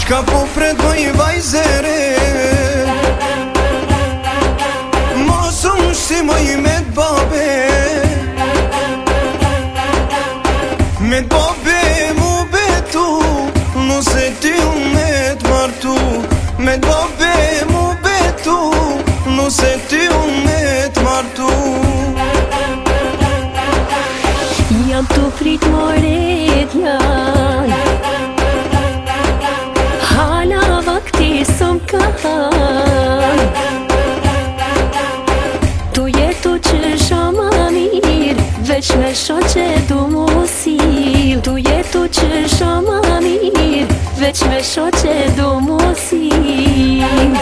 Shka po pretoj vajzere Mos unë shtimoj me t'babe Me t'babe mu betu Nuse ty unë me t'martu Me t'babe mu betu Nuse ty unë me t'martu Jam të prit moret janë Hala vakti sëm kanë Tu jetu që shama mirë Veç me shoqe du musil Tu jetu që shama mirë Veç me shoqe du musil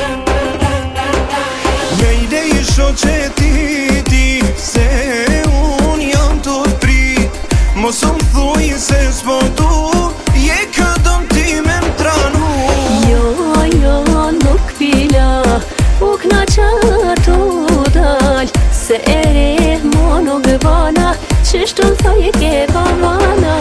Mejde i shoqe ti Se unë jam të prit Mos më thuj se s'po du Je këdëm ti me m'tranu Jo, nuk pila U knaqa tu dal Se ere mo nuk vana Qështu në thaj e ke pa vana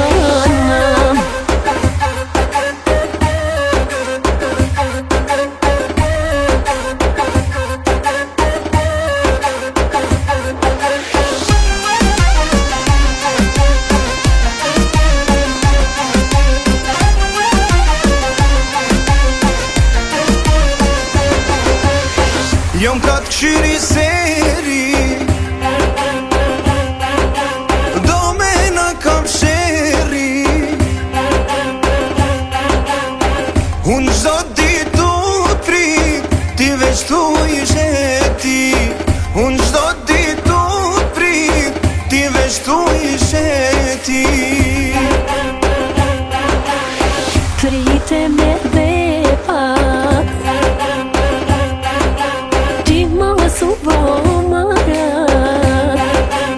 Jam katë këshiri seri Do me në kam sheri Unë gjdo ditu t'prit Ti veç tu i sheti Unë gjdo ditu t'prit Ti veç tu i sheti Prite me bepat Ti mos u bo marat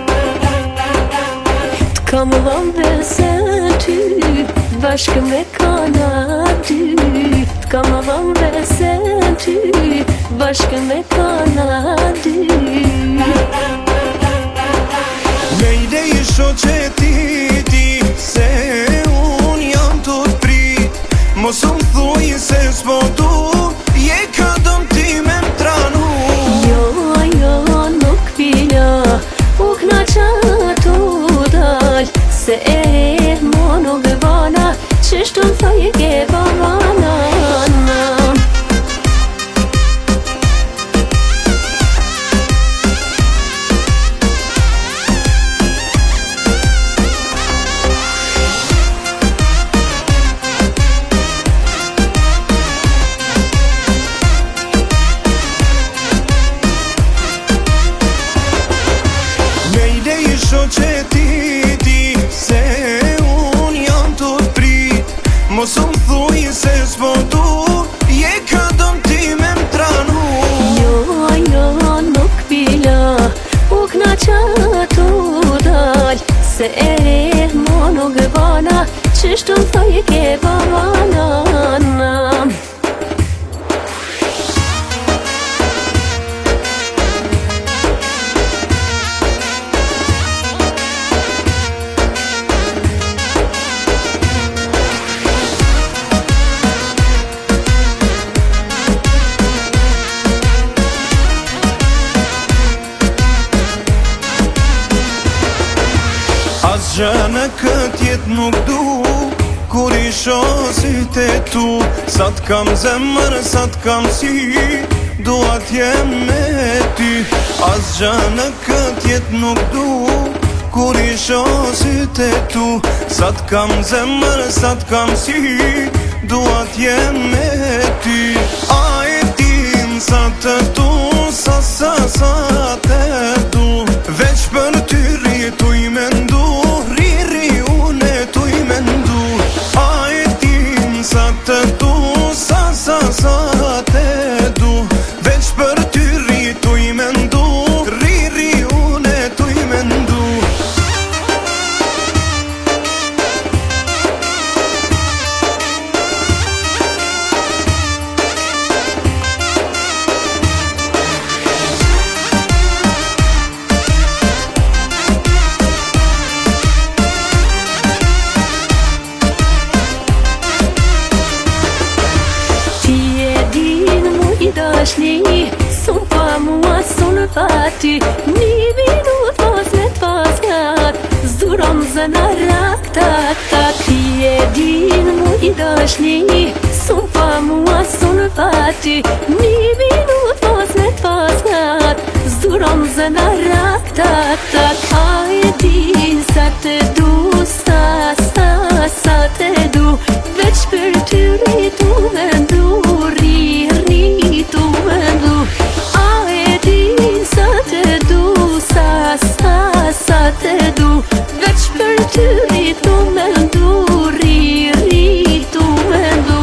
T'kam dhëm besen ty Bashkë me kana ty T'kam dhëm besen ty Bashkë me kana ty Mejde i shoqe ti Se unë jam të t'prit Mos më thuj se s'po du Je këdëm ti me m'tranu Jo, nuk pila U knaqa tu dal Se ere mo nuk vana Qështu në thaj e ke pa vana Mejde i shoqe ti Se unë jam të t'prit Mos më thuj se s'po du Je këdëm ti me m'tranu Jo, nuk pila U knaqa tu dal Se ere mo nuk vana Qështu në thaj e ke pa vana Asgjë në kët jet nuk du Kur i shosit e tu Sa t'kam zemër, sa t'kam si Dua t'jem me ty Asgjë në kët jet nuk du Kur i shosit e tu Sa t'kam zemër, sa t'kam si Dua t'jem me ty A e din sa të tu Sa të du Veç për ty rritu i mendu Unë e tu i mendu A e din sa të du Sa të du Veç për ty rritu i mendu Unë e tu i mendu mua sonë fati, një minut pas me t'paskat, zduron zëna rak tak tak. Ti e din mu I dashni, sun pa mua sonë fati, një minut pas me t'paskat, zduron zëna rak tak tak. A e din sa te du, sa te du, veç për ty rritu me ndu, rritu me ndu. A e din sa te du, sa te du, veç për ty rritu me ndu, rritu me ndu.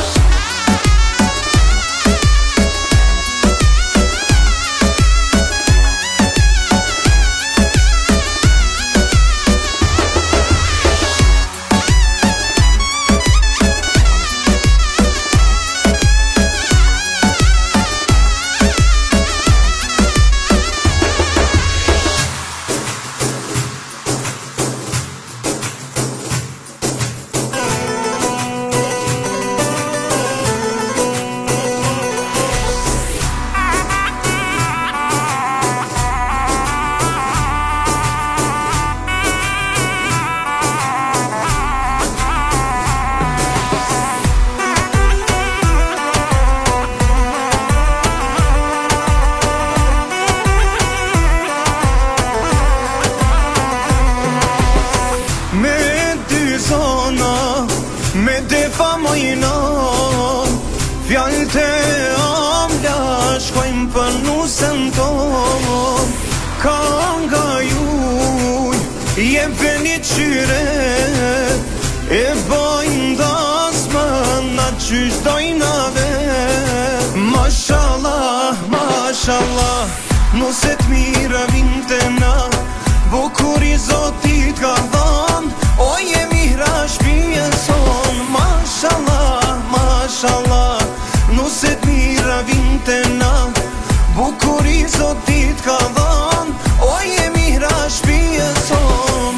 Me defa mojnon, fjallët e amla shkojmë për nusën ton. Ka nga juj, jepe një qyre, e bojnë dasmë na qysh dojna vet. Mashallah, mashallah, nuse t'mira vinte na, bukur I Zotit ka dhan, o jemi hra shpije son. Mashallah, mashallah, nuse t'mira vinte na, bukur I Zotit ka dhan, o jemi hra shpije son.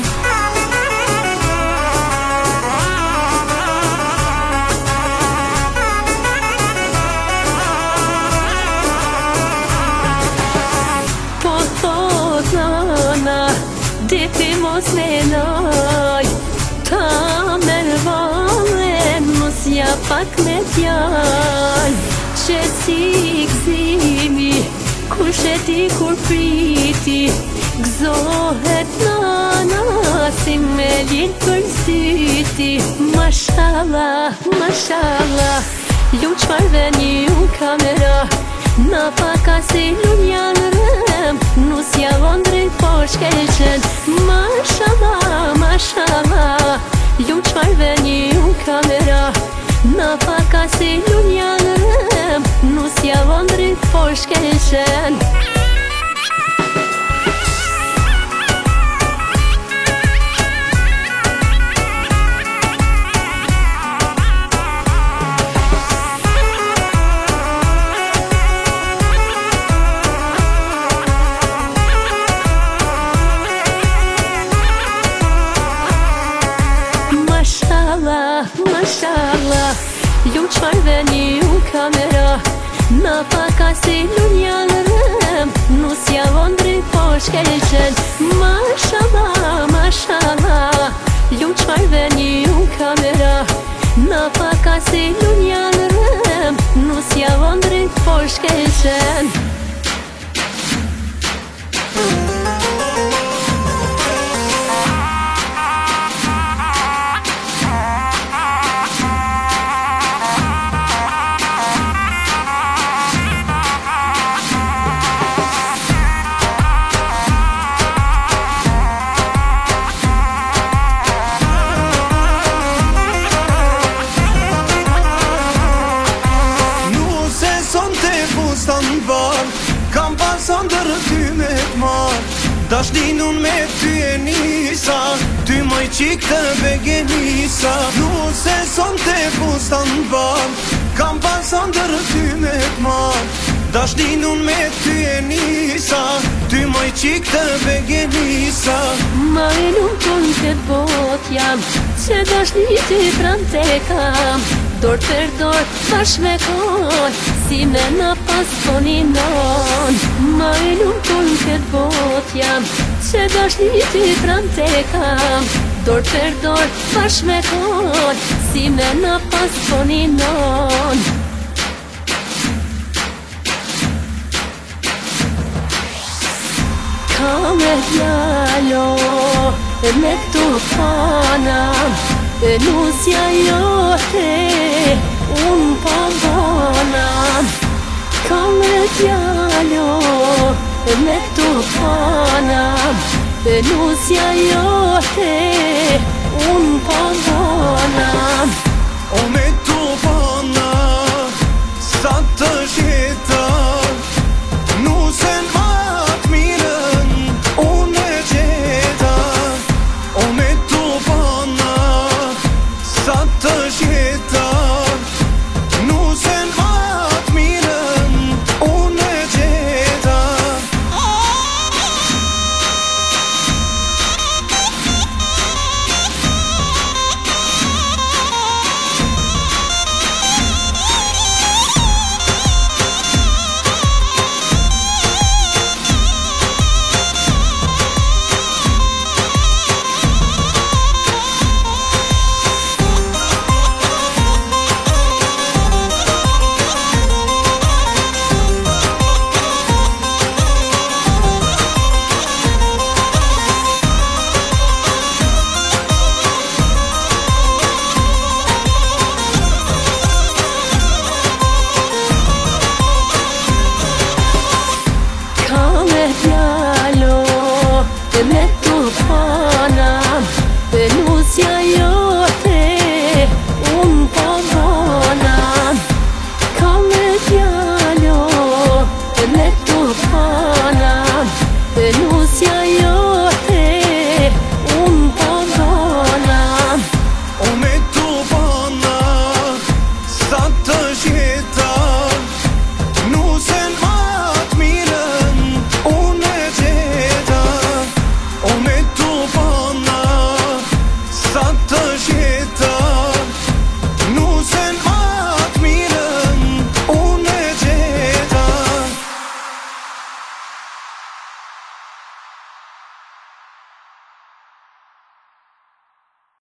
Po thot nana, deti mos me naj, ta me rëvallen, mos ja pak me t'jall. Që si gzimi, kush e di kur priti, gzohet nana, si me linë për syti. Mashallah, mashallah, lu qfarve një kamera, na paka si lun janë rëm, nus javon drejt po shkelqen. Mashallah, mashallah, lu qfarve një kamera, na paka si lun janë rëm, nus javon drejt po shkelqen. Mashallah, lu qfarve një kamera, na paka si lun janë rëm, nus javon drejt po shkelqen. Mashallah, mashallah, lu qfarve një kamera, na paka si lun janë rëm, nus javon drejt po shkelqen. Kam pasan dërë ty me t'mar, dashninun me ty e nisa, ty moj qik të begenisa. Nuse son te fustan bar, kam pasan dërë ty me t'mar, dashninun me ty e nisa, ty moj qik të begenisa. Ma e lumëtun këtë bot jam, që dashni ti pran te kam, dorë për dorë, bashkë me kohë, si me na pas poni non. që dashni ty pram te kam, dorë për dorë bashkë me kon, si me na pas poni non. Ka me djalo, me këtu pana, nusja jote, unë pa bona. Ka me djalo, me këtu pana, nusja jote, unë pa bona. O me tu pana, sa të shje